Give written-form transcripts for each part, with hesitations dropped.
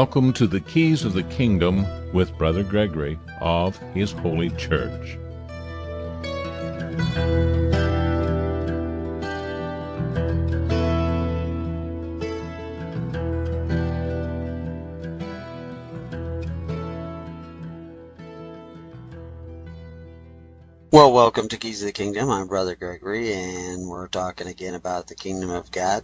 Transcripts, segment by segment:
Welcome to the Keys of the Kingdom with Brother Gregory of His Holy Church. Well, welcome to Keys of the Kingdom. I'm Brother Gregory, and we're talking again about the Kingdom of God.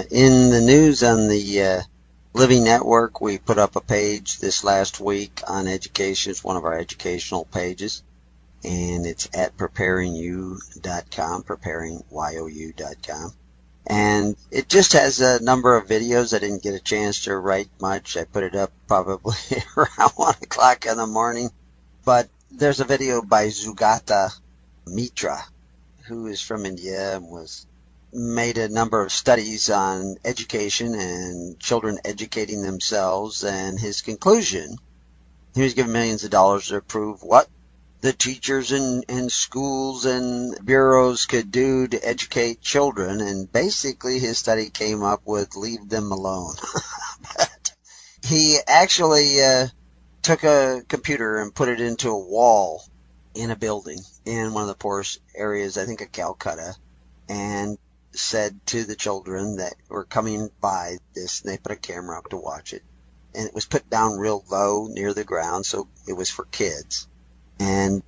In the news on the Living Network, we put up a page this last week on education. It's one of our educational pages, and it's at preparingyou.com, preparingyou.com. And it just has a number of videos. I didn't get a chance to write much. I put it up probably around 1 o'clock in the morning, but there's a video by Sugata Mitra, who is from India and made a number of studies on education and children educating themselves. And his conclusion, he was given millions of dollars to prove what the teachers and schools and bureaus could do to educate children. And basically his study came up with leave them alone. But he actually took a computer and put it into a wall in a building in one of the poorest areas, I think of Calcutta, and said to the children that were coming by this, and they put a camera up to watch it, and it was put down real low near the ground, so it was for kids. And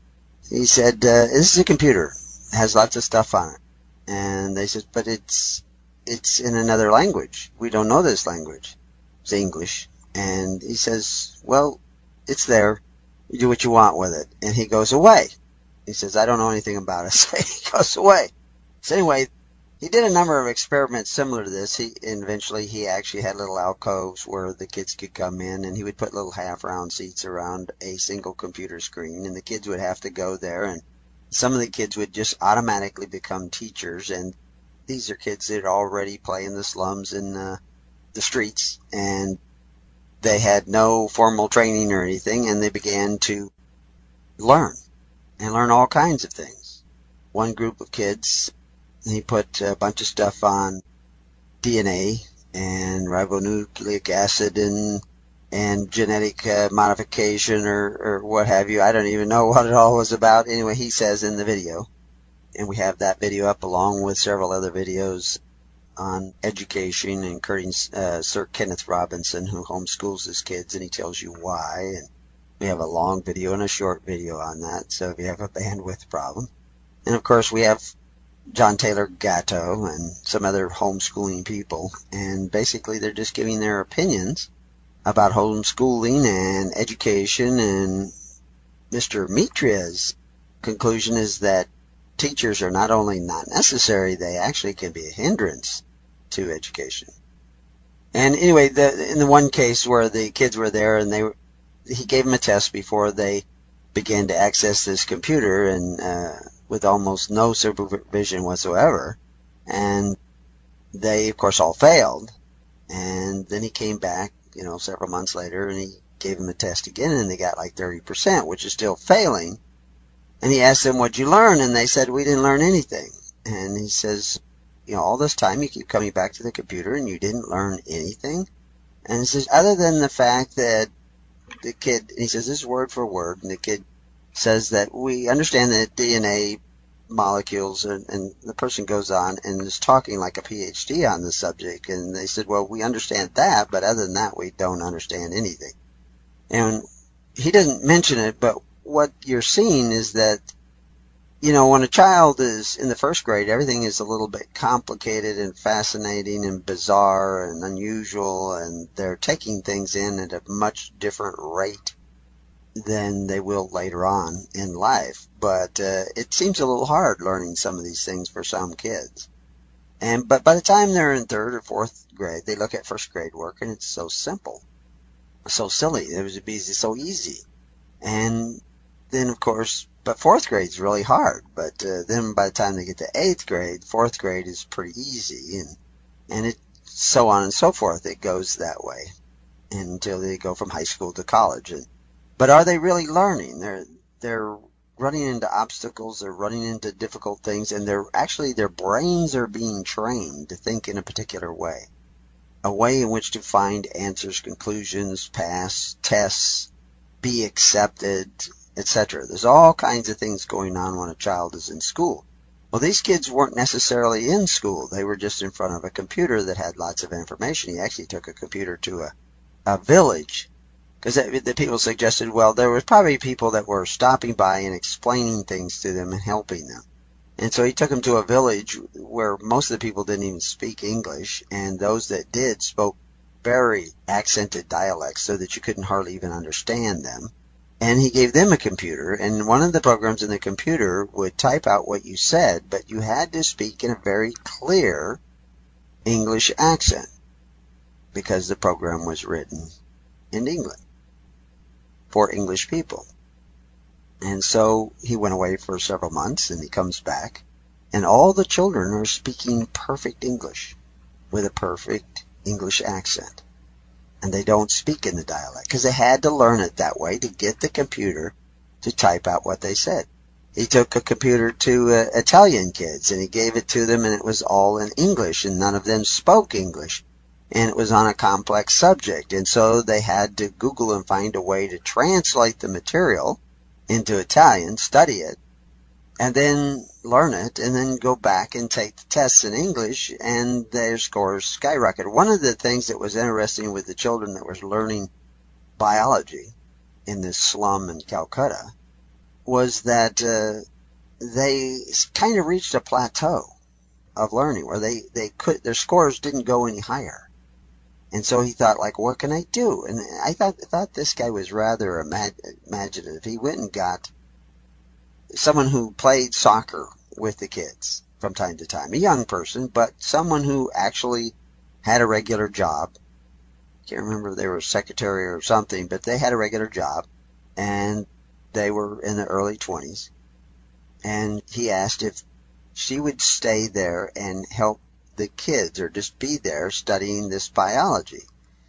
he said, this is a computer, it has lots of stuff on it. And they said, but it's in another language. We don't know this language. It's English. And he says, well, it's there. You do what you want with it. And he goes away. He says, I don't know anything about it. So he goes away. So anyway, he did a number of experiments similar to this. Eventually he actually had little alcoves where the kids could come in, and he would put little half-round seats around a single computer screen, and the kids would have to go there, and some of the kids would just automatically become teachers. And these are kids that already play in the slums in the streets, and they had no formal training or anything, and they began to learn all kinds of things. One group of kids, he put a bunch of stuff on DNA and ribonucleic acid and genetic modification or what have you. I don't even know what it all was about. Anyway, he says in the video, and we have that video up along with several other videos on education, including Sir Kenneth Robinson, who homeschools his kids, and he tells you why. And we have a long video and a short video on that, so if you have a bandwidth problem. And of course we have John Taylor Gatto and some other homeschooling people, and basically they're just giving their opinions about homeschooling and education. And Mr. Mitra's conclusion is that teachers are not only not necessary, they actually can be a hindrance to education. And anyway, in the one case where the kids were there, and he gave them a test before they began to access this computer, and with almost no supervision whatsoever, and they of course all failed. And then he came back, several months later, and he gave them a test again, and they got like 30%, which is still failing. And he asked them, what'd you learn? And they said, we didn't learn anything. And he says, all this time you keep coming back to the computer and you didn't learn anything? And he says, other than the fact that the kid, and he says this word for word, and the kid says that we understand that DNA molecules, and the person goes on and is talking like a PhD on the subject. And they said, well, we understand that, but other than that, we don't understand anything. And he doesn't mention it, but what you're seeing is that, when a child is in the first grade, everything is a little bit complicated and fascinating and bizarre and unusual, and they're taking things in at a much different rate than they will later on in life. But it seems a little hard learning some of these things for some kids. But by the time they're in third or fourth grade, they look at first grade work, and it's so simple, so silly. It would be so easy. And then, of course, but fourth grade's really hard. But then by the time they get to eighth grade, fourth grade is pretty easy, and it so on and so forth. It goes that way until they go from high school to college. But are they really learning? They're running into obstacles. They're running into difficult things, and their brains are being trained to think in a particular way. a way in which to find answers, conclusions, pass tests, be accepted, etc. There's all kinds of things going on when a child is in school. Well, these kids weren't necessarily in school. They were just in front of a computer that had lots of information. He actually took a computer to a village, because the people suggested, well, there was probably people that were stopping by and explaining things to them and helping them. And so he took them to a village where most of the people didn't even speak English, and those that did spoke very accented dialects so that you couldn't hardly even understand them. And he gave them a computer, and one of the programs in the computer would type out what you said, but you had to speak in a very clear English accent because the program was written in England for English people. And so he went away for several months, and he comes back, and all the children are speaking perfect English with a perfect English accent. And they don't speak in the dialect because they had to learn it that way to get the computer to type out what they said. He took a computer to Italian kids, and he gave it to them, and it was all in English, and none of them spoke English. And it was on a complex subject, and so they had to Google and find a way to translate the material into Italian, study it, and then learn it, and then go back and take the tests in English, and their scores skyrocketed. One of the things that was interesting with the children that was learning biology in this slum in Calcutta was that they kind of reached a plateau of learning where their scores didn't go any higher. And so he thought, like, what can I do? And I thought this guy was rather imaginative. He went and got someone who played soccer with the kids from time to time, a young person, but someone who actually had a regular job. I can't remember if they were a secretary or something, but they had a regular job, and they were in the early 20s. And he asked if she would stay there and help the kids, or just be there studying this biology.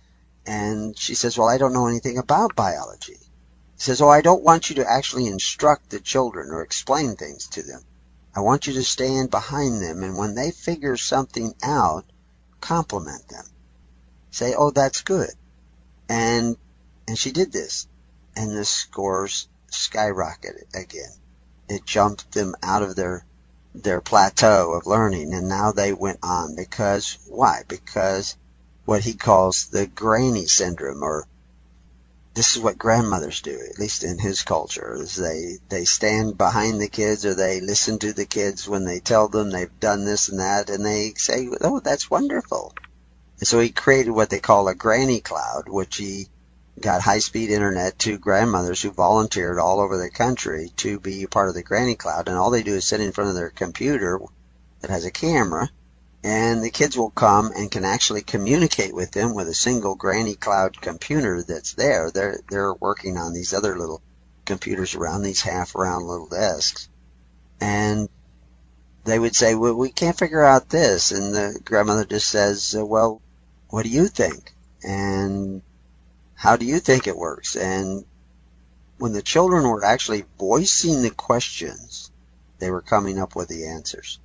And she says, well, I don't know anything about biology. He says, oh, I don't want you to actually instruct the children or explain things to them. I want you to stand behind them, and when they figure something out, compliment them. Say, oh, that's good. And she did this, and the scores skyrocketed again. It jumped them out of their plateau of learning, and now they went on. Because, why? Because what he calls the granny syndrome, or this is what grandmothers do, at least in his culture, is they stand behind the kids, or they listen to the kids when they tell them they've done this and that, and they say, oh, that's wonderful. And so he created what they call a granny cloud, which he got high-speed internet to grandmothers who volunteered all over the country to be part of the granny cloud, and all they do is sit in front of their computer that has a camera, and the kids will come and can actually communicate with them with a single granny cloud computer that's there. They're working on these other little computers around, these half-round little desks, and they would say, well, we can't figure out this, and the grandmother just says, well, what do you think? And how do you think it works? And when the children were actually voicing the questions, they were coming up with the answers.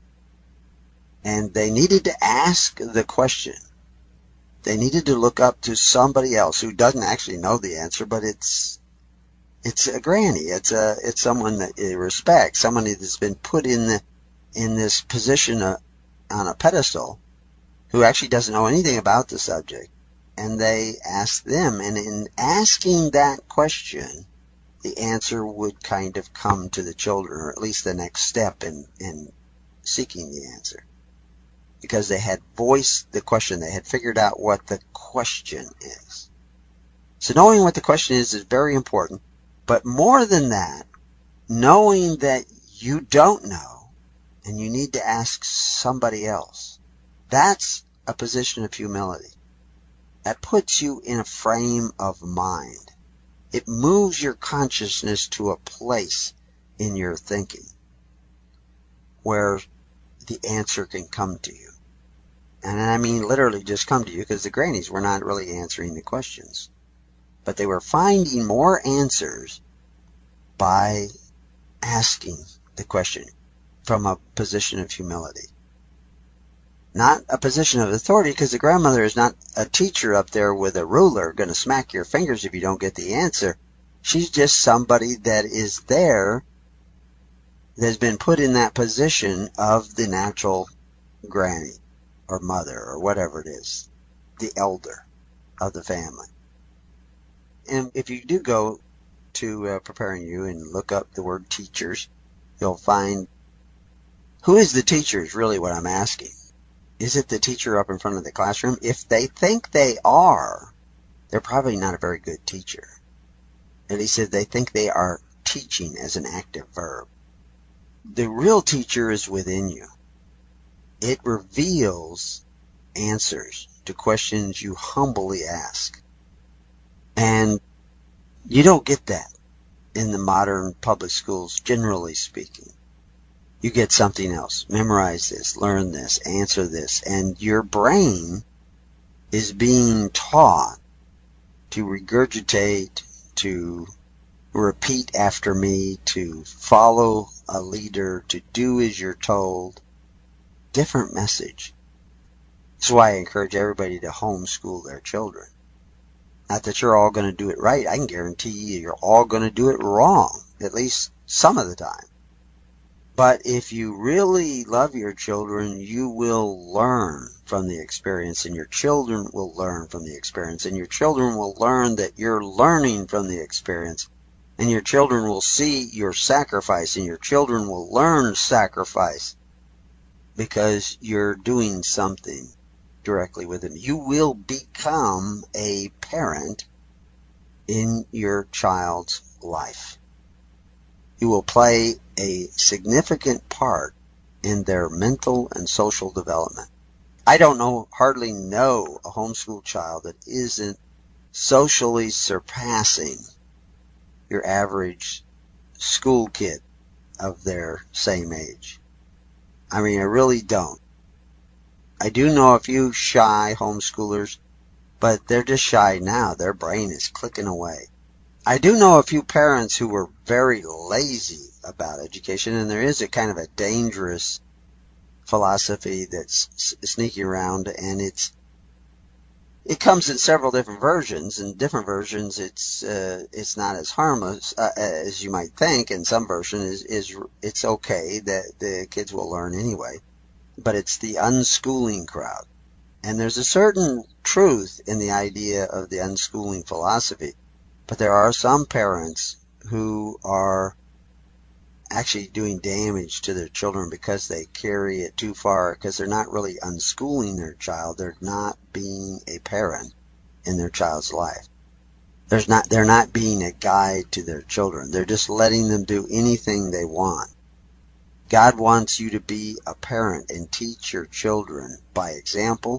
And they needed to ask the question. They needed to look up to somebody else who doesn't actually know the answer, but it's a granny. It's someone that they respect, somebody that's been put in this position on a pedestal, who actually doesn't know anything about the subject. And they asked them, and in asking that question, the answer would kind of come to the children, or at least the next step in seeking the answer. Because they had voiced the question, they had figured out what the question is. So knowing what the question is very important, but more than that, knowing that you don't know, and you need to ask somebody else, that's a position of humility. That puts you in a frame of mind. It moves your consciousness to a place in your thinking where the answer can come to you. And I mean literally just come to you, because the grannies were not really answering the questions. But they were finding more answers by asking the question from a position of humility. not a position of authority, because the grandmother is not a teacher up there with a ruler going to smack your fingers if you don't get the answer. She's just somebody that is there, that's been put in that position of the natural granny or mother or whatever it is, the elder of the family. And if you do go to Preparing You and look up the word teachers, you'll find, who is the teacher is really what I'm asking. Is it the teacher up in front of the classroom? If they think they are, they're probably not a very good teacher. At least if they think they are teaching as an active verb. The real teacher is within you. It reveals answers to questions you humbly ask. And you don't get that in the modern public schools, generally speaking. You get something else. Memorize this, learn this, answer this, and your brain is being taught to regurgitate, to repeat after me, to follow a leader, to do as you're told. Different message. That's why I encourage everybody to homeschool their children. Not that you're all going to do it right. I can guarantee you you're all going to do it wrong, at least some of the time. But if you really love your children, you will learn from the experience, and your children will learn from the experience, and your children will learn that you're learning from the experience, and your children will see your sacrifice, and your children will learn sacrifice because you're doing something directly with them. You will become a parent in your child's life. You will play a significant part in their mental and social development. I hardly know a homeschool child that isn't socially surpassing your average school kid of their same age. I mean, I really don't. I do know a few shy homeschoolers, but they're just shy now. Their brain is clicking away. I do know a few parents who were very lazy about education, and there is a kind of a dangerous philosophy that's sneaking around, and it comes in several different versions. In different versions, it's not as harmless as you might think. In some versions, it's okay that the kids will learn anyway. But it's the unschooling crowd. And there's a certain truth in the idea of the unschooling philosophy. But there are some parents who are actually doing damage to their children because they carry it too far, because they're not really unschooling their child. They're not being a parent in their child's life. They're not being a guide to their children. They're just letting them do anything they want. God wants you to be a parent and teach your children by example,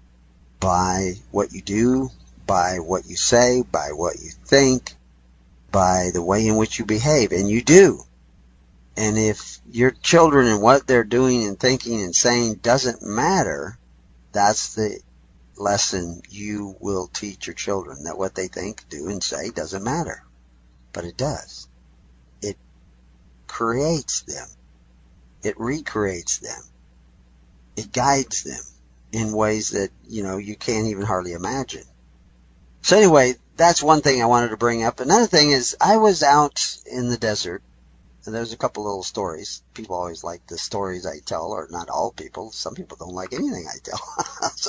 by what you do, by what you say, by what you think, by the way in which you behave, and you do. And if your children and what they're doing and thinking and saying doesn't matter, that's the lesson you will teach your children, that what they think, do, and say doesn't matter. But it does. It creates them. It recreates them. It guides them in ways that, you can't even hardly imagine. So anyway, that's one thing I wanted to bring up. Another thing is, I was out in the desert, and there's a couple little stories. People always like the stories I tell, or not all people. Some people don't like anything I tell. So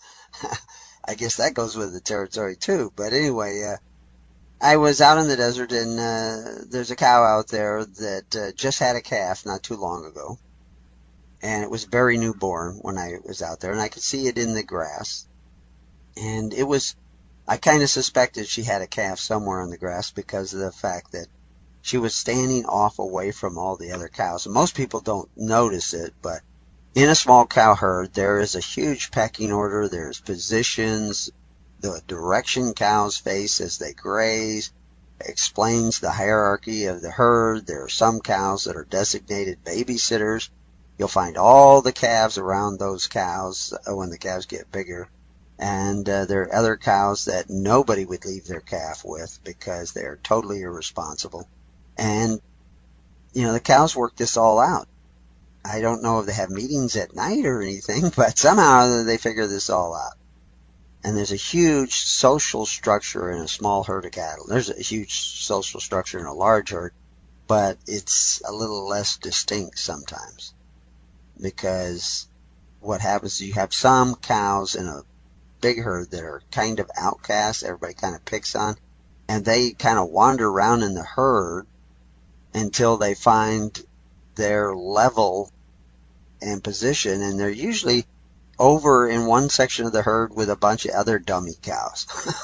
I guess that goes with the territory too. But anyway, I was out in the desert, and there's a cow out there that just had a calf not too long ago. And it was very newborn when I was out there, and I could see it in the grass. And I kind of suspected she had a calf somewhere in the grass because of the fact that she was standing off away from all the other cows. And most people don't notice it, but in a small cow herd, there is a huge pecking order. There's positions. The direction cows face as they graze explains the hierarchy of the herd. There are some cows that are designated babysitters. You'll find all the calves around those cows when the calves get bigger. And there are other cows that nobody would leave their calf with because they're totally irresponsible. And, the cows work this all out. I don't know if they have meetings at night or anything, but somehow they figure this all out. And there's a huge social structure in a small herd of cattle. There's a huge social structure in a large herd, but it's a little less distinct sometimes. Because what happens is you have some cows in a big herd that are kind of outcast, everybody kind of picks on, and they kind of wander around in the herd until they find their level and position, and they're usually over in one section of the herd with a bunch of other dummy cows.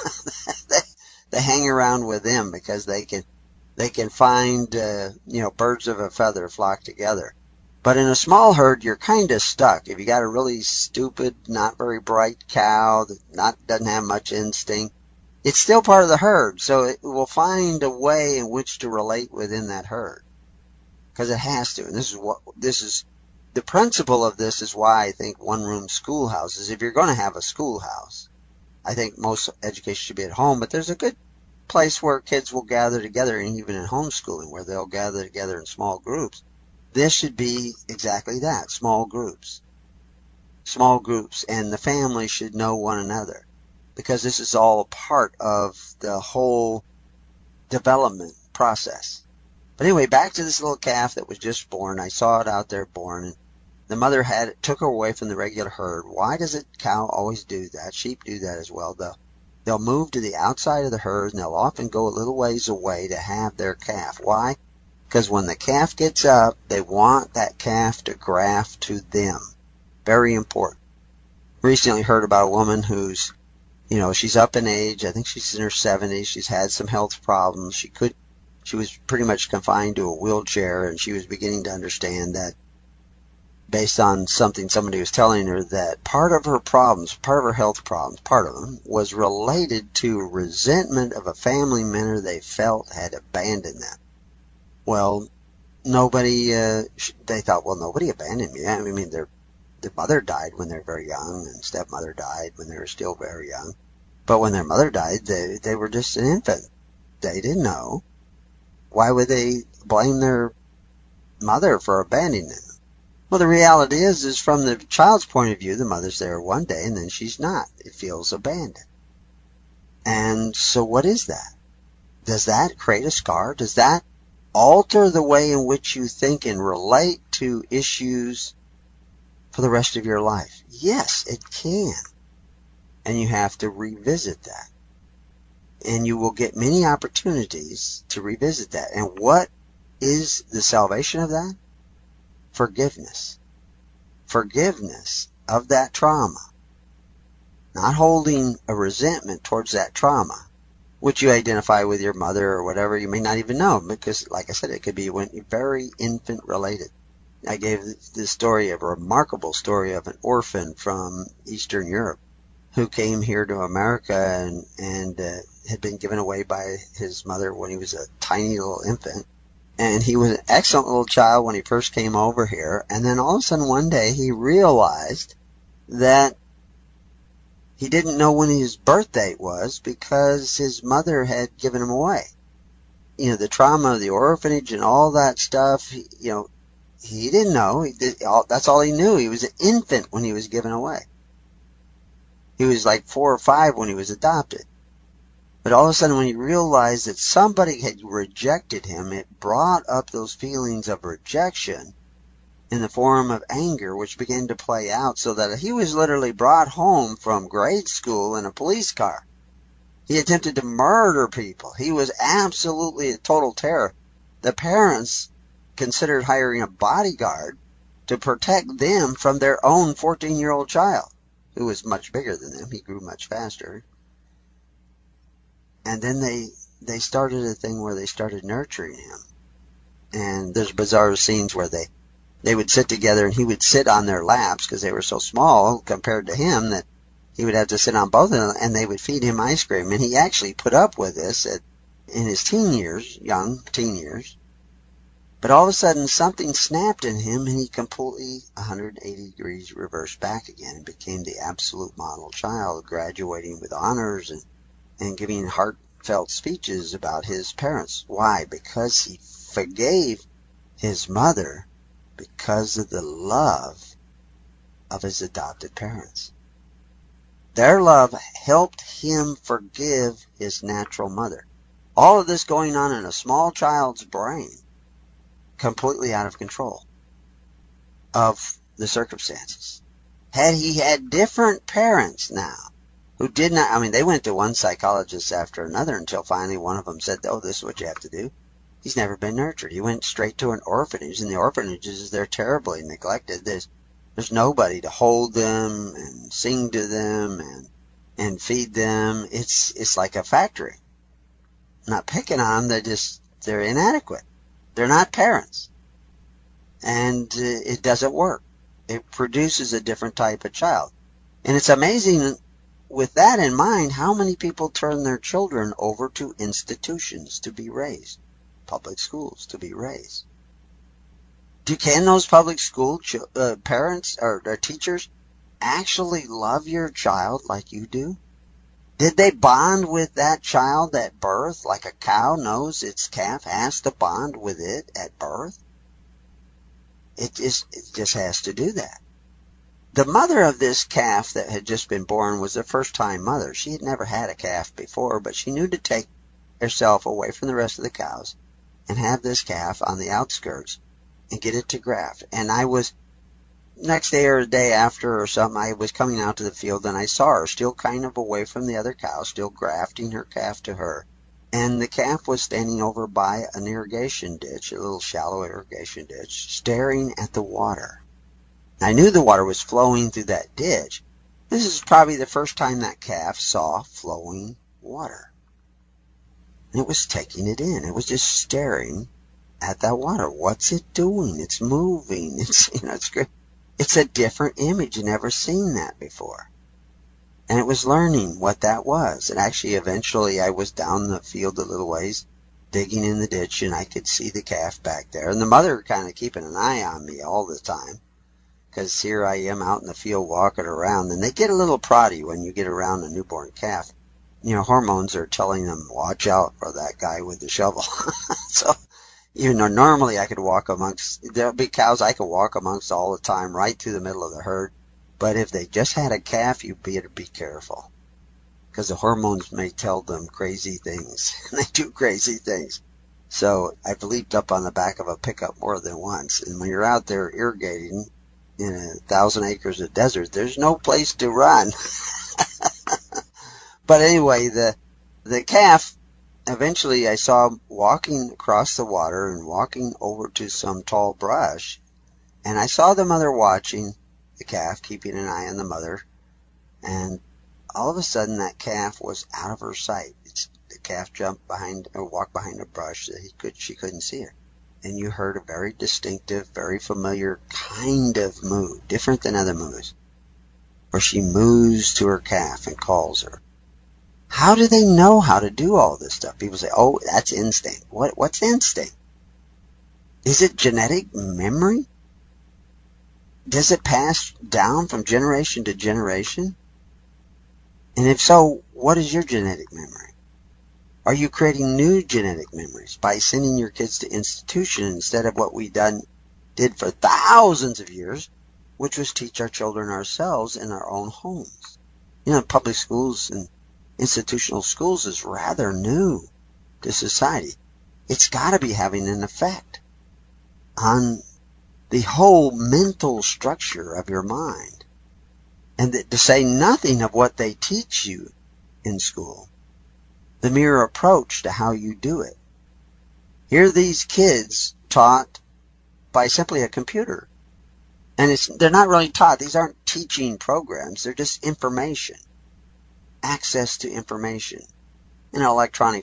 they hang around with them because they can find birds of a feather flock together. But in a small herd, you're kind of stuck. If you got a really stupid, not very bright cow that doesn't have much instinct, it's still part of the herd, so it will find a way in which to relate within that herd, because it has to. And this is the principle of this is why I think one-room schoolhouses. If you're going to have a schoolhouse, I think most education should be at home, but there's a good place where kids will gather together, and even in homeschooling, where they'll gather together in small groups. This should be exactly that, small groups. Small groups, and the family should know one another, because this is all a part of the whole development process. But anyway, back to this little calf that was just born. I saw it out there born, and the mother took her away from the regular herd. Why does a cow always do that? Sheep do that as well. They'll move to the outside of the herd, and they'll often go a little ways away to have their calf. Why? Because when the calf gets up, they want that calf to graft to them. Very important. Recently heard about a woman who's, she's up in age. I think she's in her 70s. She's had some health problems. She was pretty much confined to a wheelchair, and she was beginning to understand that, based on something somebody was telling her, that part of her problems, part of her health problems, part of them, was related to resentment of a family member they felt had abandoned them. Well, they thought, well, nobody abandoned me. I mean, their mother died when they were very young, and stepmother died when they were still very young. But when their mother died, they were just an infant. They didn't know. Why would they blame their mother for abandoning them? Well, the reality is from the child's point of view, the mother's there one day and then she's not. It feels abandoned. And so what is that? Does that create a scar? Does that alter the way in which you think and relate to issues for the rest of your life? Yes, it can. And you have to revisit that. And you will get many opportunities to revisit that. And what is the salvation of that? Forgiveness. Forgiveness of that trauma. Not holding a resentment towards that trauma, which you identify with your mother or whatever. You may not even know, because, like I said, it could be very infant related. I gave this story, a remarkable story of an orphan from Eastern Europe who came here to America and had been given away by his mother when he was a tiny little infant. And he was an excellent little child when he first came over here. And then all of a sudden one day he realized that he didn't know when his birth date was because his mother had given him away. The trauma of the orphanage and all that stuff, he didn't know. That's all he knew. He was an infant when he was given away. He was like 4 or 5 when he was adopted. But all of a sudden when he realized that somebody had rejected him, it brought up those feelings of rejection in the form of anger, which began to play out, so that he was literally brought home from grade school in a police car. He attempted to murder people. He was absolutely a total terror. The parents considered hiring a bodyguard to protect them from their own 14-year-old child, who was much bigger than them. He grew much faster. And then they started a thing where they started nurturing him. And there's bizarre scenes where they would sit together and he would sit on their laps because they were so small compared to him that he would have to sit on both of them, and they would feed him ice cream. And he actually put up with this in his young teen years. But all of a sudden something snapped in him and he completely 180 degrees reversed back again and became the absolute model child, graduating with honors and giving heartfelt speeches about his parents. Why? Because he forgave his mother because of the love of his adopted parents. Their love helped him forgive his natural mother. All of this going on in a small child's brain, completely out of control of the circumstances. Had he had different parents now, who did not, I mean, they went to one psychologist after another until finally one of them said, oh, this is what you have to do. He's never been nurtured. He went straight to an orphanage, and the orphanages, they're terribly neglected. There's nobody to hold them and sing to them and feed them. It's like a factory. I'm not picking on them, they're inadequate. They're not parents. And it doesn't work. It produces a different type of child. And it's amazing, with that in mind, how many people turn their children over to institutions to be raised, public schools to be raised. Can those public school parents or teachers actually love your child like you do? Did they bond with that child at birth like a cow knows its calf has to bond with it at birth? It just has to do that. The mother of this calf that had just been born was a first-time mother. She had never had a calf before, but she knew to take herself away from the rest of the cows and have this calf on the outskirts and get it to graft. And I was, next day or the day after or something, I was coming out to the field and I saw her still kind of away from the other cows, still grafting her calf to her. And the calf was standing over by an irrigation ditch, a little shallow irrigation ditch, staring at the water. I knew the water was flowing through that ditch. This is probably the first time that calf saw flowing water. And it was taking it in. It was just staring at that water. What's it doing? It's moving. It's great. It's a different image. You've never seen that before. And it was learning what that was. And actually, eventually, I was down the field a little ways, digging in the ditch, and I could see the calf back there. And the mother kind of keeping an eye on me all the time, because here I am out in the field walking around. And they get a little proddy when you get around a newborn calf. Hormones are telling them, watch out for that guy with the shovel. So, normally I could walk amongst, there'll be cows I could walk amongst all the time, right through the middle of the herd. But if they just had a calf, you better be careful, because the hormones may tell them crazy things, and they do crazy things. So I've leaped up on the back of a pickup more than once, and when you're out there irrigating in 1,000 acres of desert, there's no place to run. But anyway, the calf, eventually I saw walking across the water and walking over to some tall brush, and I saw the mother watching the calf, keeping an eye on the mother, and all of a sudden that calf was out of her sight. The calf jumped behind, or walked behind a brush that she couldn't see her. And you heard a very distinctive, very familiar kind of moo, different than other moos, where she moos to her calf and calls her. How do they know how to do all this stuff? People say, oh, that's instinct. What's instinct? Is it genetic memory? Does it pass down from generation to generation? And if so, what is your genetic memory? Are you creating new genetic memories by sending your kids to institution instead of what we did for thousands of years, which was teach our children ourselves in our own homes? Public schools and institutional schools is rather new to society. It's got to be having an effect on the whole mental structure of your mind. And to say nothing of what they teach you in school, the mere approach to how you do it. Here are these kids taught by simply a computer. And they're not really taught. These aren't teaching programs. They're just information. Access to information in an electronic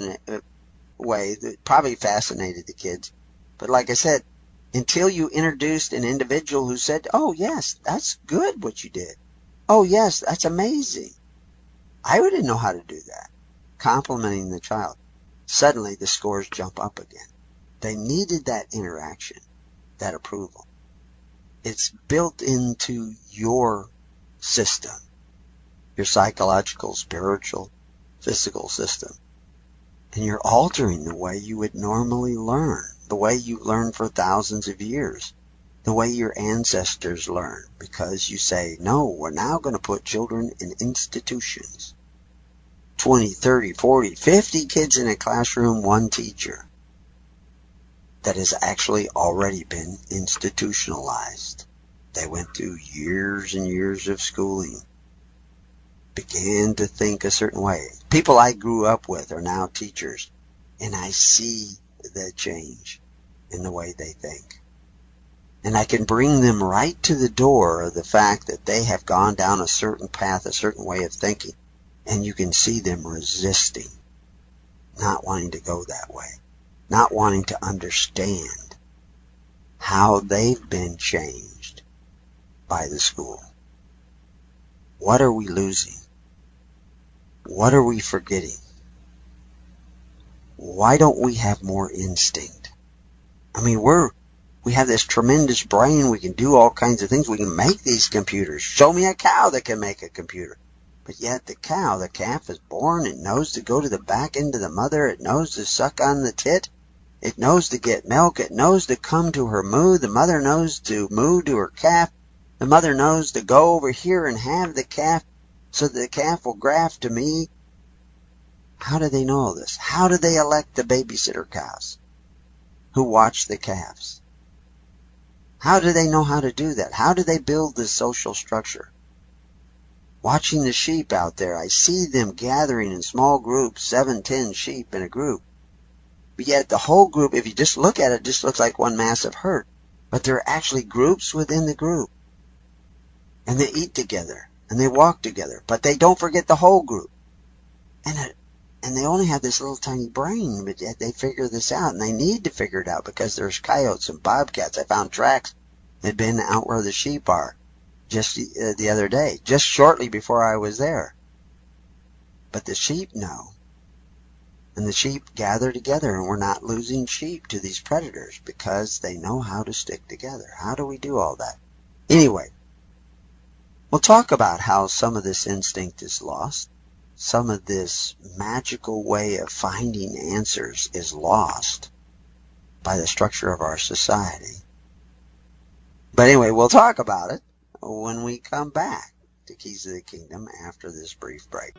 way that probably fascinated the kids. But like I said, until you introduced an individual who said, oh, yes, that's good what you did. Oh, yes, that's amazing. I didn't know how to do that. Complimenting the child. Suddenly the scores jump up again. They needed that interaction, that approval. It's built into your system, your psychological, spiritual, physical system. And you're altering the way you would normally learn, the way you learned for thousands of years. the way your ancestors learned, because you say, no, we're now going to put children in institutions. 20, 30, 40, 50 kids in a classroom, one teacher that has actually already been institutionalized. They went through years and years of schooling, began to think a certain way. People I grew up with are now teachers, and I see the change in the way they think. And I can bring them right to the door of the fact that they have gone down a certain path, a certain way of thinking, and you can see them resisting, not wanting to go that way, not wanting to understand how they've been changed by the school. What are we losing? What are we forgetting? Why don't we have more instinct? I mean, we have this tremendous brain. We can do all kinds of things. We can make these computers. Show me a cow that can make a computer. But yet the calf is born. It knows to go to the back end of the mother. It knows to suck on the tit. It knows to get milk. It knows to come to her moo. The mother knows to moo to her calf. The mother knows to go over here and have the calf so that the calf will graft to me. How do they know all this? How do they elect the babysitter cows who watch the calves? How do they know how to do that? How do they build this social structure? Watching the sheep out there, I see them gathering in small groups, 7, 10 sheep in a group. But yet the whole group, if you just look at it, just looks like one massive herd. But there are actually groups within the group. And they eat together, and they walk together, but they don't forget the whole group. And they only have this little tiny brain, but yet they figure this out, and they need to figure it out because there's coyotes and bobcats. I found tracks that had been out where the sheep are just the other day, just shortly before I was there. But the sheep know, and the sheep gather together, and we're not losing sheep to these predators because they know how to stick together. How do we do all that? Anyway, we'll talk about how some of this instinct is lost. Some of this magical way of finding answers is lost by the structure of our society. But anyway, we'll talk about it when we come back to Keys of the Kingdom after this brief break.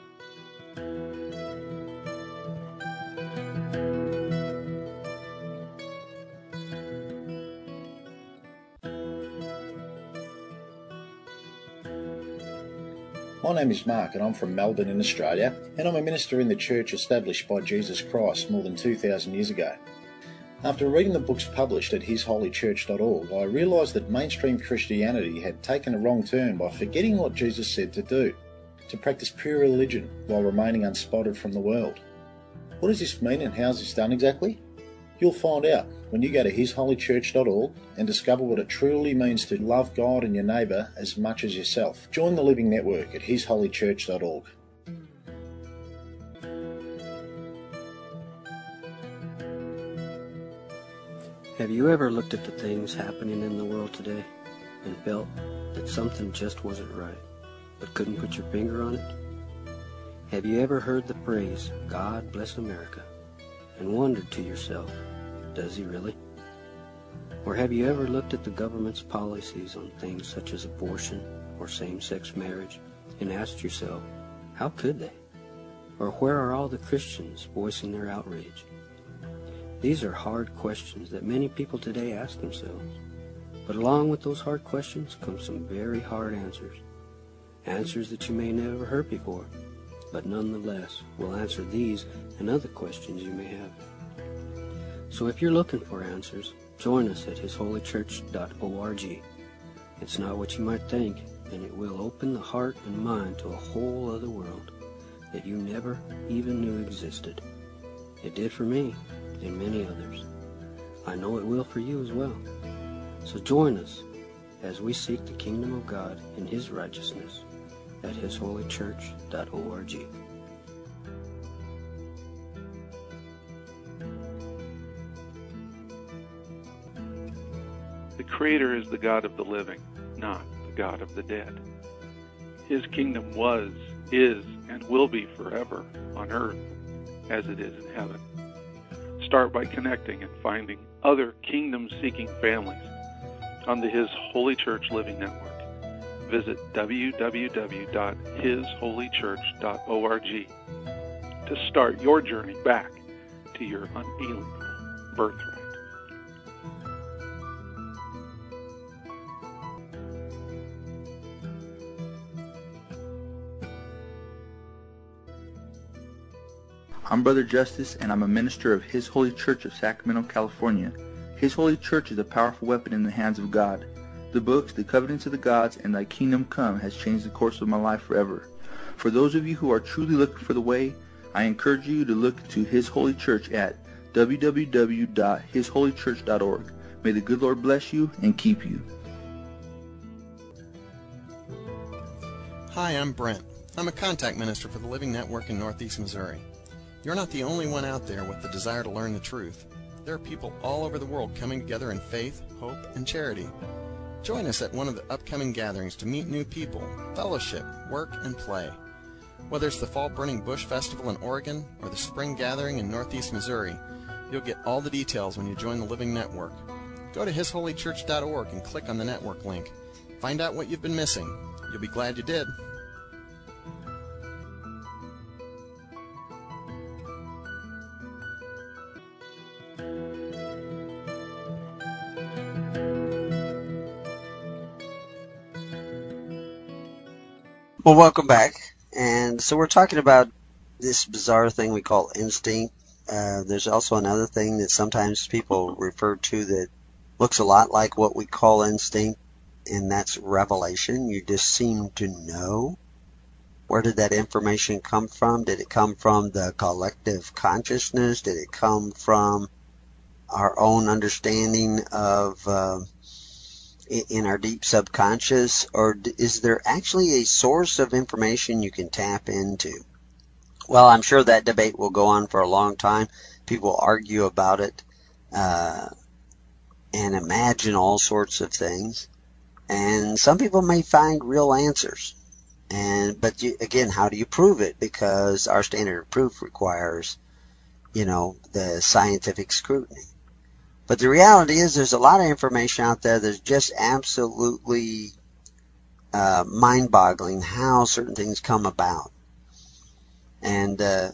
My name is Mark and I'm from Melbourne in Australia, and I'm a minister in the church established by Jesus Christ more than 2,000 years ago. After reading the books published at hisholychurch.org, I realised that mainstream Christianity had taken a wrong turn by forgetting what Jesus said to do, to practice pure religion while remaining unspotted from the world. What does this mean and how is this done exactly? You'll find out when you go to hisholychurch.org and discover what it truly means to love God and your neighbour as much as yourself. Join the Living Network at hisholychurch.org. Have you ever looked at the things happening in the world today and felt that something just wasn't right, but couldn't put your finger on it? Have you ever heard the phrase, God bless America, and wondered to yourself, does he really? Or have you ever looked at the government's policies on things such as abortion or same-sex marriage and asked yourself, how could they? Or where are all the Christians voicing their outrage? These are hard questions that many people today ask themselves. But along with those hard questions come some very hard answers. Answers that you may never heard before, but nonetheless will answer these and other questions you may have. So if you're looking for answers, join us at hisholychurch.org. It's not what you might think, and it will open the heart and mind to a whole other world that you never even knew existed. It did for me and many others. I know it will for you as well. So join us as we seek the kingdom of God and his righteousness at hisholychurch.org. The Creator is the God of the living, not the God of the dead. His kingdom was, is, and will be forever on earth as it is in heaven. Start by connecting and finding other kingdom-seeking families on the His Holy Church Living Network. Visit www.hisholychurch.org to start your journey back to your unalienable birthright. I'm Brother Justice, and I'm a minister of His Holy Church of Sacramento, California. His Holy Church is a powerful weapon in the hands of God. The books, The Covenants of the Gods, and Thy Kingdom Come has changed the course of my life forever. For those of you who are truly looking for the way, I encourage you to look to His Holy Church at www.hisholychurch.org. May the good Lord bless you and keep you. Hi, I'm Brent. I'm a contact minister for the Living Network in Northeast Missouri. You're not the only one out there with the desire to learn the truth. There are people all over the world coming together in faith, hope, and charity. Join us at one of the upcoming gatherings to meet new people, fellowship, work, and play. Whether it's the Fall Burning Bush Festival in Oregon or the Spring Gathering in Northeast Missouri, you'll get all the details when you join the Living Network. Go to hisholychurch.org and click on the network link. Find out what you've been missing. You'll be glad you did. Well, welcome back. And so we're talking about this bizarre thing we call instinct. There's also another thing that sometimes people refer to that looks a lot like what we call instinct, and that's revelation. You just seem to know. Where did that information come from? Did it come from the collective consciousness? Did it come from our own understanding of in our deep subconscious, or is there actually a source of information you can tap into? Well, I'm sure that debate will go on for a long time. People argue about it and imagine all sorts of things, and some people may find real answers. But again, how do you prove it? Because our standard of proof requires, the scientific scrutiny. But the reality is there's a lot of information out there that's just absolutely mind-boggling how certain things come about. And, I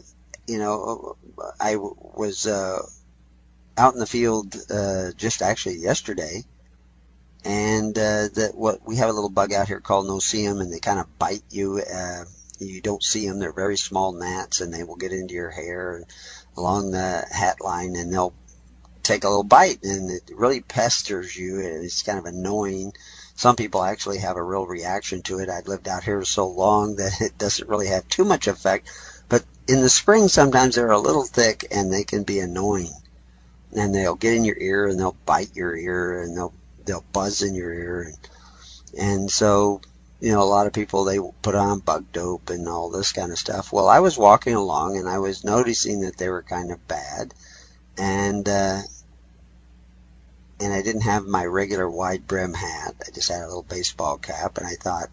was out in the field just actually yesterday, and we have a little bug out here called no-see-em, and they kind of bite you. You don't see them. They're very small gnats, and they will get into your hair and along the hat line, and they'll take a little bite, and it really pesters you, and it's kind of annoying. Some people actually have a real reaction to it. I've lived out here so long that it doesn't really have too much effect, but in the spring sometimes they're a little thick and they can be annoying, and they'll get in your ear and they'll bite your ear and they'll buzz in your ear, and so a lot of people, they put on bug dope and all this kind of stuff. Well, I was walking along and I was noticing that they were kind of bad, and I didn't have my regular wide brim hat. I just had a little baseball cap, and I thought,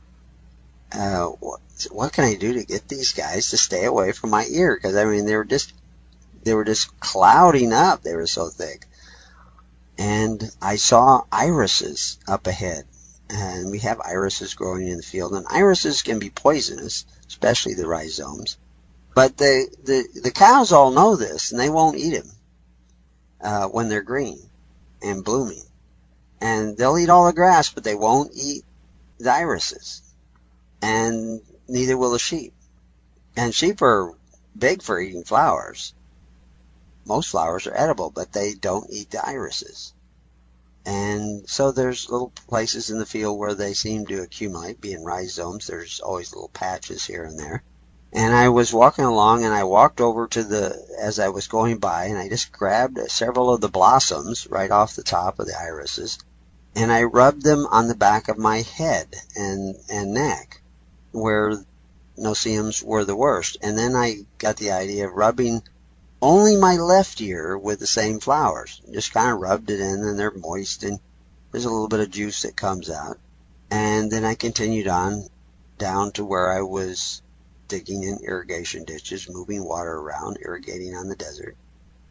what can I do to get these guys to stay away from my ear? Because they were just clouding up. They were so thick. And I saw irises up ahead, and we have irises growing in the field, and irises can be poisonous, especially the rhizomes. But the cows all know this, and they won't eat them when they're green and blooming. And they'll eat all the grass, but they won't eat the irises. And neither will the sheep. And sheep are big for eating flowers. Most flowers are edible, but they don't eat the irises. And so there's little places in the field where they seem to accumulate, being rhizomes. There's always little patches here and there. And I was walking along, and I walked over as I was going by, and I just grabbed several of the blossoms right off the top of the irises, and I rubbed them on the back of my head and neck, where no-see-ems were the worst. And then I got the idea of rubbing only my left ear with the same flowers. Just kind of rubbed it in, and they're moist, and there's a little bit of juice that comes out. And then I continued on down to where I was digging in irrigation ditches, moving water around, irrigating on the desert.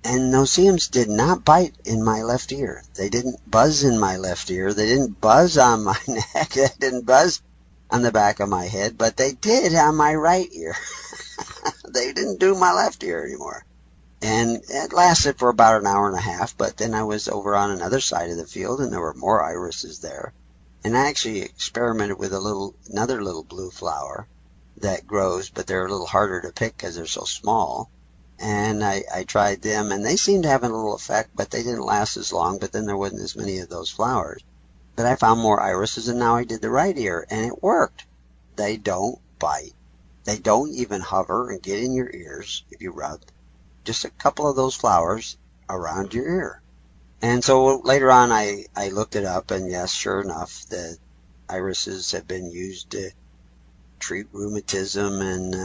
And no-see-ums did not bite in my left ear. They didn't buzz in my left ear. They didn't buzz on my neck. They didn't buzz on the back of my head, but they did on my right ear. They didn't do my left ear anymore. And it lasted for about an hour and a half, but then I was over on another side of the field, and there were more irises there. And I actually experimented with another little blue flower that grows, but they're a little harder to pick because they're so small. And I tried them, and they seemed to have a little effect, but they didn't last as long, but then there wasn't as many of those flowers. But I found more irises, and now I did the right ear, and it worked. They don't bite. They don't even hover and get in your ears if you rub just a couple of those flowers around your ear. And so later on I looked it up, and yes, sure enough, the irises have been used to treat rheumatism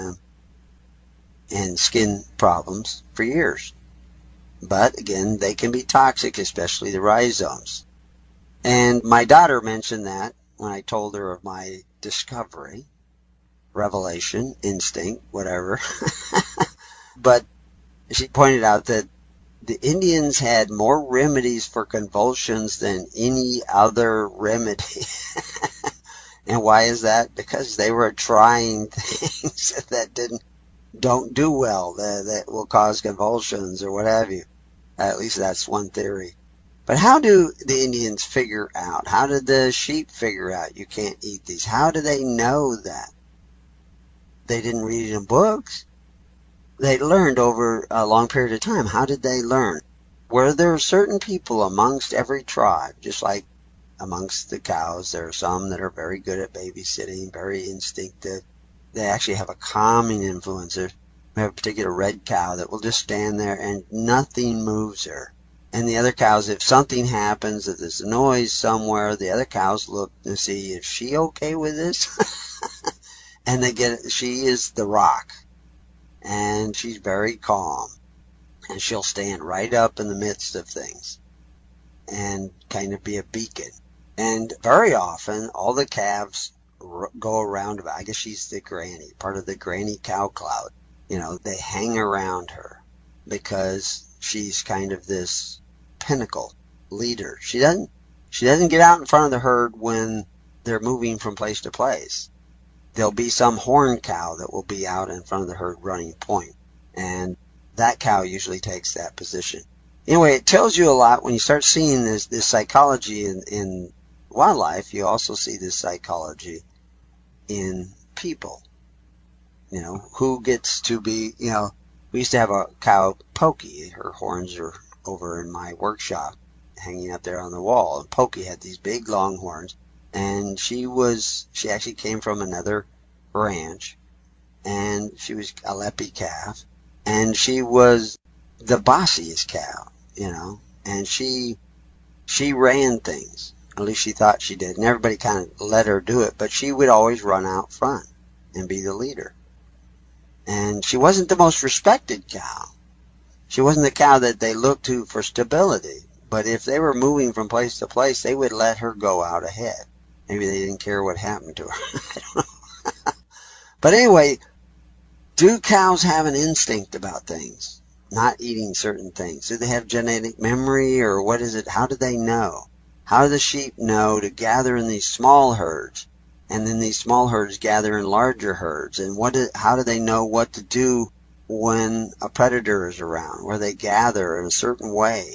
and skin problems for years. But again, they can be toxic, especially the rhizomes. And my daughter mentioned that when I told her of my discovery, revelation, instinct, whatever. But she pointed out that the Indians had more remedies for convulsions than any other remedy. And why is that? Because they were trying things that don't do well, that will cause convulsions or what have you. At least that's one theory. But how do the Indians figure out? How did the sheep figure out you can't eat these? How do they know that? They didn't read it in books. They learned over a long period of time. How did they learn? Were there certain people amongst every tribe, just like amongst the cows, there are some that are very good at babysitting, very instinctive. They actually have a calming influence. We have a particular red cow that will just stand there and nothing moves her. And the other cows, if something happens, if there's a noise somewhere, the other cows look to see, is she okay with this? And she is the rock. And she's very calm. And she'll stand right up in the midst of things and kind of be a beacon. And very often, all the calves go around, I guess she's the granny, part of the granny cow cloud. You know, they hang around her because she's kind of this pinnacle leader. She doesn't get out in front of the herd when they're moving from place to place. There'll be some horned cow that will be out in front of the herd running point. And that cow usually takes that position. Anyway, it tells you a lot when you start seeing this psychology in wildlife. You also see this psychology in people. You know, who gets to be, you know, we used to have a cow, Pokey. Her horns are over in my workshop, hanging up there on the wall. And Pokey had these big long horns. And she actually came from another ranch. And she was a Lepi calf. And she was the bossiest cow, you know. And she ran things. At least she thought she did. And everybody kind of let her do it. But she would always run out front and be the leader. And she wasn't the most respected cow. She wasn't the cow that they looked to for stability. But if they were moving from place to place, they would let her go out ahead. Maybe they didn't care what happened to her. I don't know. But anyway, do cows have an instinct about things? Not eating certain things? Do they have genetic memory, or what is it? How do they know? How do the sheep know to gather in these small herds? And then these small herds gather in larger herds. And how do they know what to do when a predator is around, where they gather in a certain way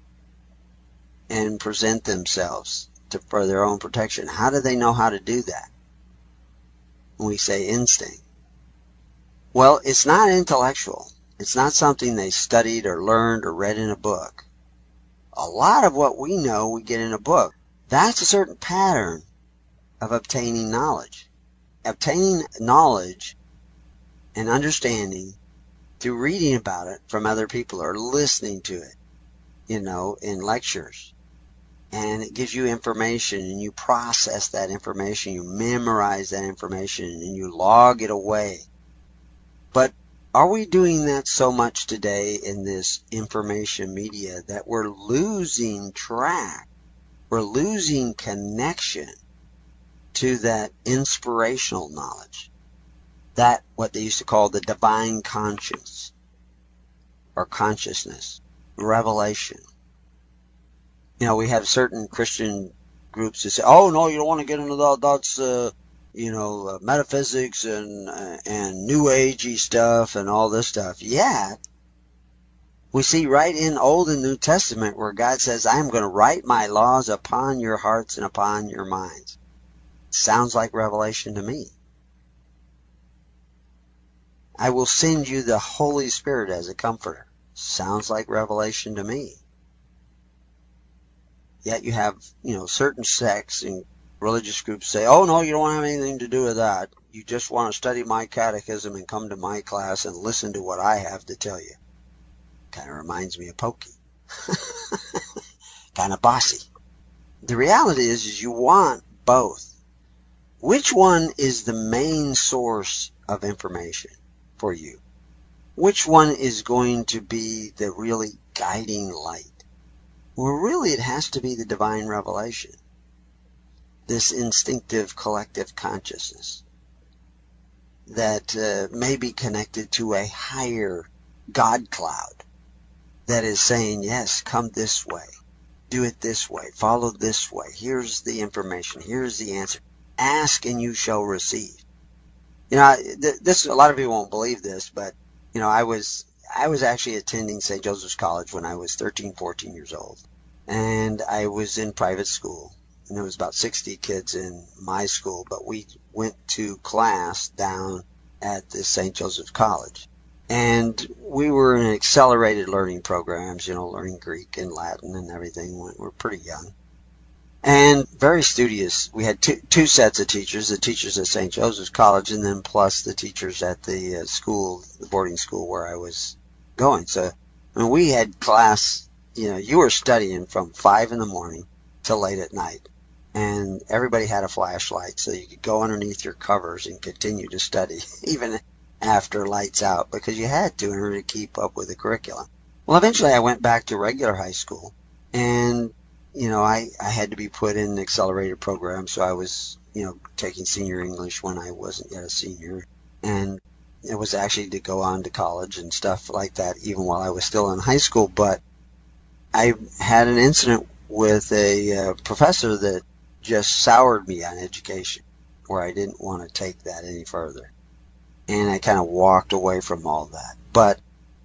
and present themselves for their own protection? How do they know how to do that when we say instinct? Well, it's not intellectual. It's not something they studied or learned or read in a book. A lot of what we know we get in a book. That's a certain pattern of obtaining knowledge. Obtaining knowledge and understanding through reading about it from other people or listening to it, you know, in lectures. And it gives you information, and you process that information, you memorize that information, and you log it away. But are we doing that so much today in this information media that we're losing track? We're losing connection to that inspirational knowledge. That, what they used to call the divine conscience or consciousness. revelation. You know, we have certain Christian groups that say, oh, no, you don't want to get into that's metaphysics and New Agey stuff and all this stuff. Yeah. We see right in Old and New Testament where God says, I am going to write my laws upon your hearts and upon your minds. Sounds like revelation to me. I will send you the Holy Spirit as a comforter. Sounds like revelation to me. Yet you have, certain sects and religious groups say, oh, no, you don't have anything to do with that. You just want to study my catechism and come to my class and listen to what I have to tell you. Kind of reminds me of Pokey. Kind of bossy. The reality is you want both. Which one is the main source of information for you? Which one is going to be the really guiding light? Well, really, it has to be the divine revelation. This instinctive collective consciousness that may be connected to a higher God cloud that is saying, yes, come this way, do it this way, follow this way, here's the information, here's the answer. Ask and you shall receive. A lot of people won't believe this, but, I was actually attending St. Joseph's College when I was 13, 14 years old. And I was in private school. And there was about 60 kids in my school, but we went to class down at the St. Joseph's College. And we were in accelerated learning programs, learning Greek and Latin and everything. We're pretty young. And very studious. We had two sets of teachers, the teachers at St. Joseph's College and then plus the teachers at the school, the boarding school where I was going. So when we had class, you were studying from 5 in the morning till late at night. And everybody had a flashlight so you could go underneath your covers and continue to study, even after lights out, because you had to in order to keep up with the curriculum. Well, eventually I went back to regular high school, and I had to be put in an accelerated program, so I was, taking senior English when I wasn't yet a senior. And it was actually to go on to college and stuff like that, even while I was still in high school. But I had an incident with a professor that just soured me on education, where I didn't want to take that any further. And I kind of walked away from all that. But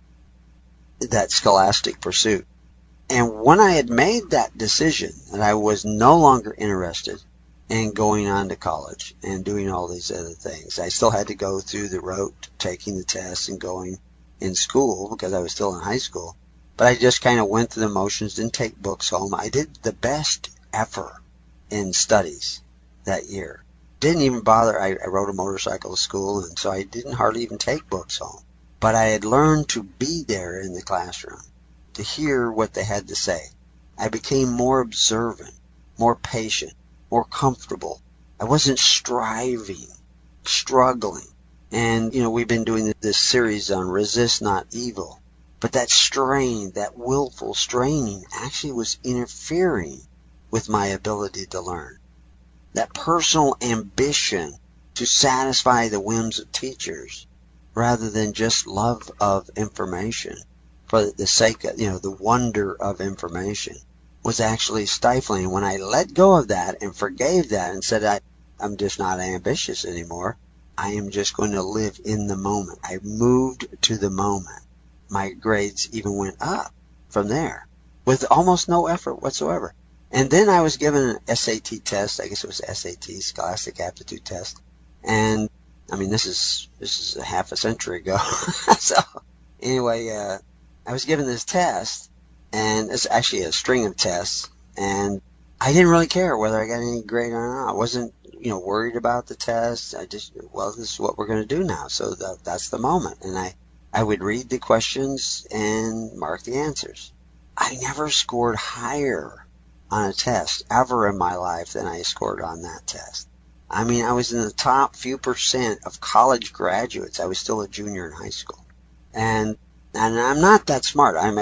that scholastic pursuit. And when I had made that decision that I was no longer interested in going on to college and doing all these other things, I still had to go through the rote, taking the tests and going in school because I was still in high school. But I just kind of went through the motions, didn't take books home. I did the best effort in studies that year. Didn't even bother. I rode a motorcycle to school, and so I didn't hardly even take books home. But I had learned to be there in the classroom, to hear what they had to say. I became more observant, more patient, more comfortable. I wasn't striving, struggling. And, we've been doing this series on resist not evil. But that strain, that willful straining, actually was interfering with my ability to learn. That personal ambition to satisfy the whims of teachers rather than just love of information for the sake of, the wonder of information was actually stifling. When I let go of that and forgave that and said, I'm just not ambitious anymore. I am just going to live in the moment. I moved to the moment. My grades even went up from there with almost no effort whatsoever. And then I was given an SAT test. I guess it was SAT, Scholastic Aptitude Test. And this is a half a century ago. So anyway, I was given this test, and it's actually a string of tests, and I didn't really care whether I got any grade or not. I wasn't, worried about the test. I just, this is what we're going to do now. So that's the moment. And I would read the questions and mark the answers. I never scored higher on a test ever in my life than I scored on that test. I was in the top few percent of college graduates. I was still a junior in high school. And I'm not that smart. I'm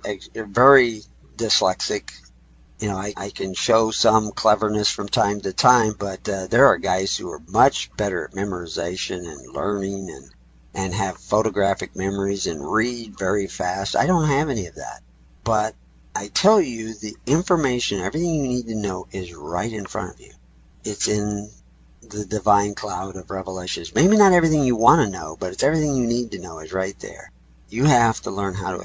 very dyslexic. I can show some cleverness from time to time, but there are guys who are much better at memorization and learning and have photographic memories and read very fast. I don't have any of that. But I tell you, the information, everything you need to know is right in front of you. It's in the divine cloud of revelations. Maybe not everything you want to know, but it's everything you need to know is right there. You have to learn how to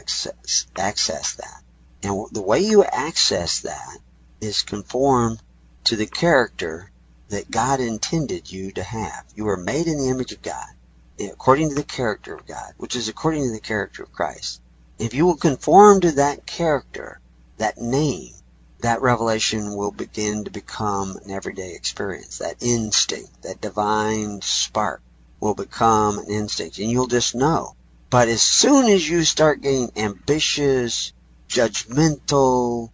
access that. And the way you access that is conform to the character that God intended you to have. You were made in the image of God, according to the character of God, which is according to the character of Christ. If you will conform to that character, that name, that revelation will begin to become an everyday experience. That instinct, that divine spark will become an instinct, and you'll just know. But as soon as you start getting ambitious, judgmental,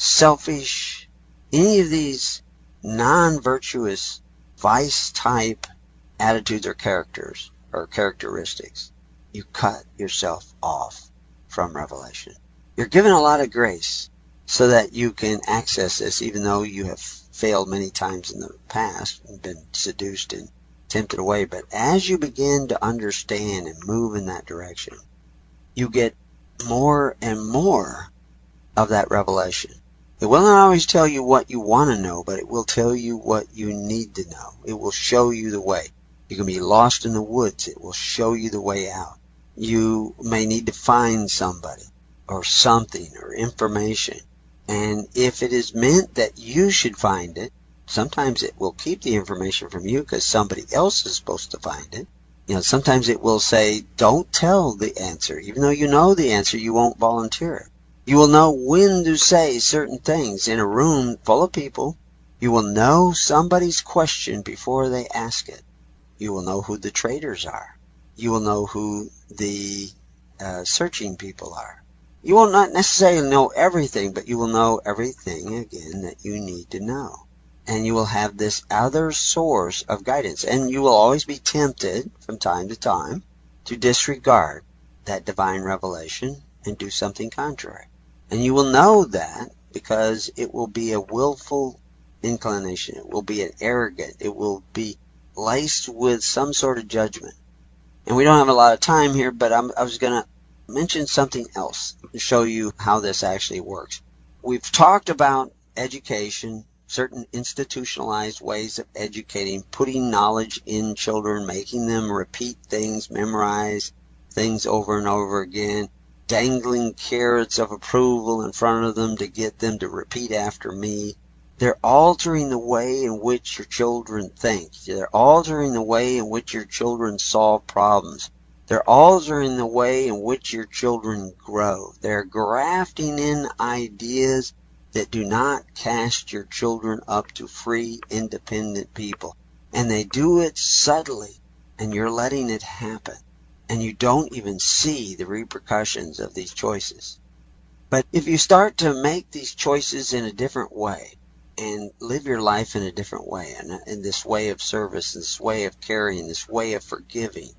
selfish, any of these non-virtuous, vice-type attitudes or characters or characteristics, you cut yourself off from revelation. You're given a lot of grace so that you can access this, even though you have failed many times in the past and been seduced and tempted away. But as you begin to understand and move in that direction, you get more and more of that revelation. It will not always tell you what you want to know, but it will tell you what you need to know. It will show you the way. You can be lost in the woods. It will show you the way out. You may need to find somebody or something or information. And if it is meant that you should find it, sometimes it will keep the information from you because somebody else is supposed to find it. Sometimes it will say, don't tell the answer. Even though you know the answer, you won't volunteer it. You will know when to say certain things in a room full of people. You will know somebody's question before they ask it. You will know who the traitors are. You will know who the searching people are. You will not necessarily know everything, but you will know everything, again, that you need to know. And you will have this other source of guidance. And you will always be tempted from time to time to disregard that divine revelation and do something contrary. And you will know that because it will be a willful inclination. It will be an arrogant. It will be laced with some sort of judgment. And we don't have a lot of time here, but I was going to mention something else to show you how this actually works. We've talked about education, certain institutionalized ways of educating, putting knowledge in children, making them repeat things, memorize things over and over again, dangling carrots of approval in front of them to get them to repeat after me. They're altering the way in which your children think. They're altering the way in which your children solve problems. They're altering the way in which your children grow. They're grafting in ideas that do not cast your children up to free, independent people. And they do it subtly, and you're letting it happen. And you don't even see the repercussions of these choices. But if you start to make these choices in a different way and live your life in a different way, and in this way of service, this way of caring, this way of forgiving,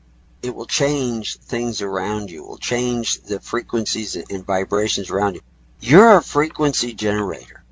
it will change things around you. It will change the frequencies and vibrations around you. You're a frequency generator.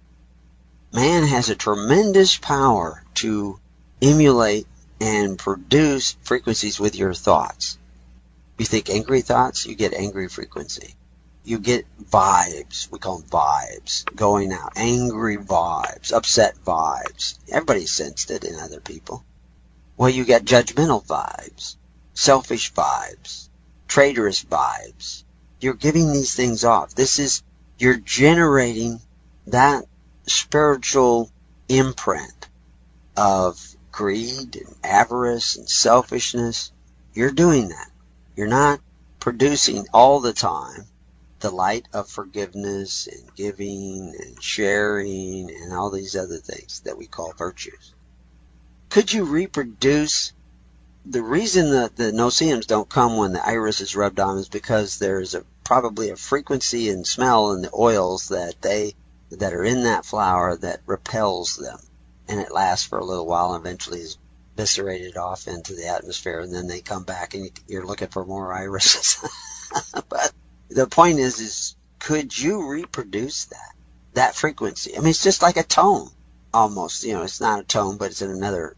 Man has a tremendous power to emulate and produce frequencies with your thoughts. You think angry thoughts, you get angry frequency. You get vibes, we call them vibes, going out. Angry vibes, upset vibes. Everybody sensed it in other people. Well, you get judgmental vibes, selfish vibes, traitorous vibes. You're giving these things off. You're generating that spiritual imprint of greed and avarice and selfishness. You're doing that. You're not producing all the time the light of forgiveness and giving and sharing and all these other things that we call virtues. Could you reproduce? The reason that the no-see-ums don't come when the iris is rubbed on is because there's probably a frequency and smell in the oils that are in that flower that repels them. And it lasts for a little while and eventually is eviscerated off into the atmosphere, and then they come back and you're looking for more irises. But the point is could you reproduce that frequency? I mean, it's just like a tone almost. It's not a tone, but it's in another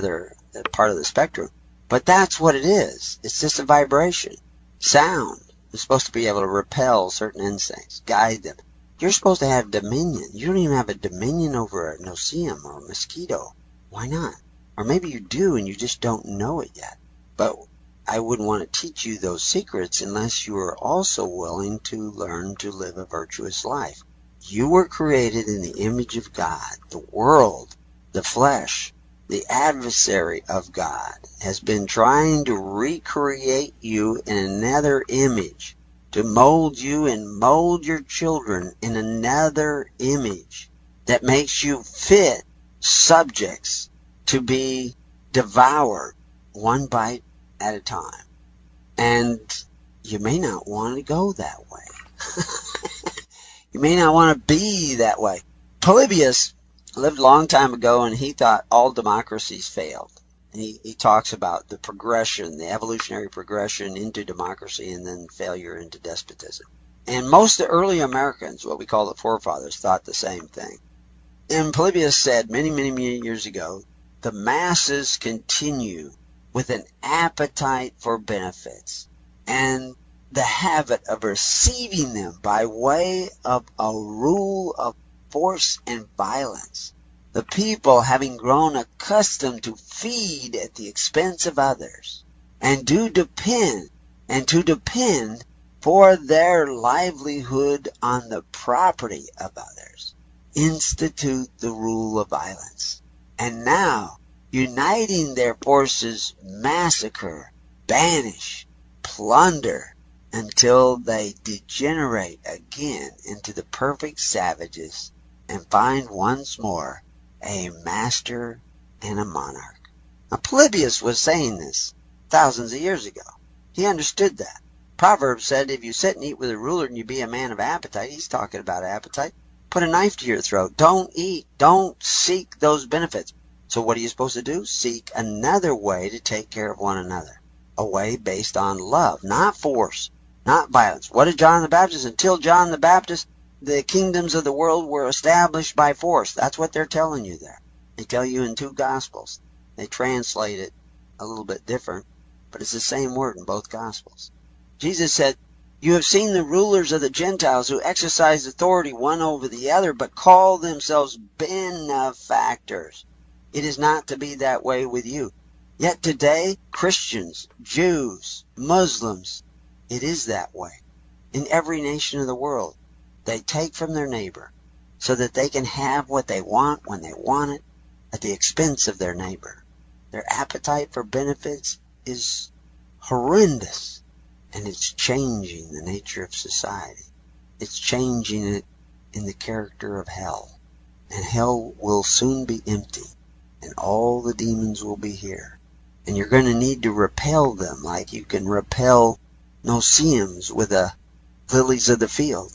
part of the spectrum. But that's what it is. It's just a vibration. Sound. It's supposed to be able to repel certain insects, guide them. You're supposed to have dominion. You don't even have a dominion over a no-see-um or a mosquito. Why not? Or maybe you do and you just don't know it yet. But I wouldn't want to teach you those secrets unless you are also willing to learn to live a virtuous life. You were created in the image of God. The world, the flesh, the adversary of God has been trying to recreate you in another image, to mold you and mold your children in another image that makes you fit subjects to be devoured one bite at a time. And you may not want to go that way. You may not want to be that way. Polybius lived a long time ago, and he thought all democracies failed. And he talks about the progression, the evolutionary progression into democracy and then failure into despotism. And most of the early Americans, what we call the forefathers, thought the same thing. And Polybius said many, many, many years ago, the masses continue with an appetite for benefits and the habit of receiving them by way of a rule of force and violence. The people, having grown accustomed to feed at the expense of others and to depend for their livelihood on the property of others, institute the rule of violence. And now, uniting their forces, massacre, banish, plunder, until they degenerate again into the perfect savages and find once more a master and a monarch. Now, Polybius was saying this thousands of years ago. He understood that. Proverbs said, if you sit and eat with a ruler and you be a man of appetite, he's talking about appetite, put a knife to your throat. Don't eat. Don't seek those benefits. So what are you supposed to do? Seek another way to take care of one another. A way based on love, not force, not violence. What did John the Baptist? Until John the Baptist, the kingdoms of the world were established by force. That's what they're telling you there. They tell you in 2 Gospels. They translate it a little bit different, but it's the same word in both Gospels. Jesus said, you have seen the rulers of the Gentiles who exercise authority one over the other, but call themselves benefactors. It is not to be that way with you. Yet today, Christians, Jews, Muslims, it is that way. In every nation of the world, they take from their neighbor so that they can have what they want when they want it at the expense of their neighbor. Their appetite for benefits is horrendous, and it's changing the nature of society. It's changing it in the character of hell. And hell will soon be empty, and all the demons will be here. And you're going to need to repel them like you can repel no-see-ums with the lilies of the field,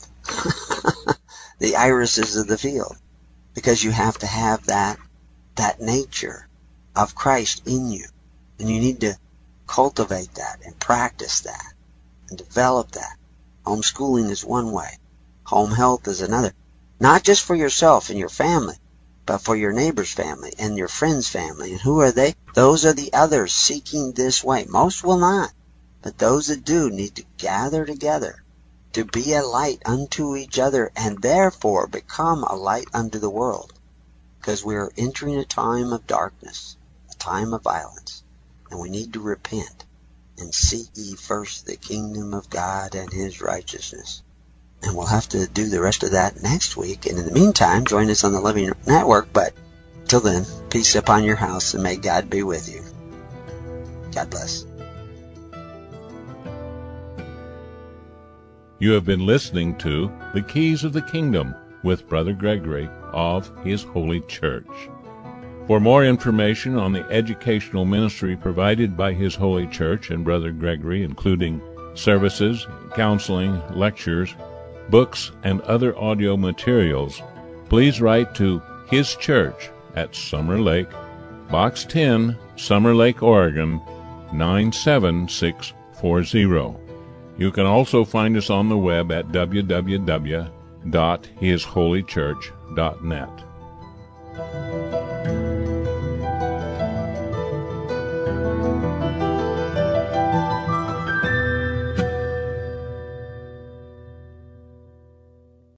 the irises of the field, because you have to have that nature of Christ in you. And you need to cultivate that and practice that and develop that. Homeschooling is one way. Home health is another. Not just for yourself and your family, but for your neighbor's family and your friend's family. And who are they? Those are the others seeking this way. Most will not, but those that do need to gather together to be a light unto each other and therefore become a light unto the world. Because we are entering a time of darkness, a time of violence, and we need to repent and seek ye first the kingdom of God and his righteousness. And we'll have to do the rest of that next week. And in the meantime, join us on the Living Network. But till then, peace upon your house, and may God be with you. God bless. You have been listening to The Keys of the Kingdom with Brother Gregory of His Holy Church. For more information on the educational ministry provided by His Holy Church and Brother Gregory, including services, counseling, lectures, books, and other audio materials, please write to His Church at Summer Lake, Box 10, Summer Lake, Oregon, 97640. You can also find us on the web at www.hisholychurch.net.